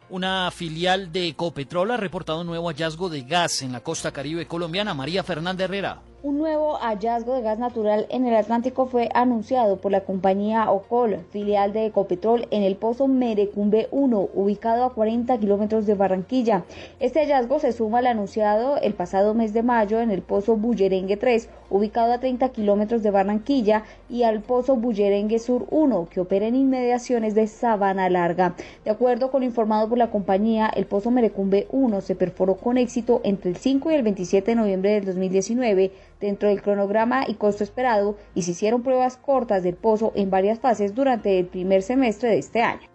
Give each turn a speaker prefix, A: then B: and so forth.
A: Una filial de Ecopetrol ha reportado un nuevo hallazgo de gas en la costa caribe colombiana. María Fernanda Herrera.
B: Un nuevo hallazgo de gas natural en el Atlántico fue anunciado por la compañía Ocol, filial de Ecopetrol, en el pozo Merecumbe 1, ubicado a 40 kilómetros de Barranquilla. Este hallazgo se suma al anunciado el pasado mes de mayo en el pozo Bullerengue 3, ubicado a 30 kilómetros de Barranquilla, y al pozo Bullerengue Sur 1, que opera en inmediaciones de Sabana Larga. De acuerdo con lo informado por la compañía, el pozo Merecumbe 1 se perforó con éxito entre el 5 y el 27 de noviembre del 2019, dentro del cronograma y costo esperado, y se hicieron pruebas cortas del pozo en varias fases durante el primer semestre de este año.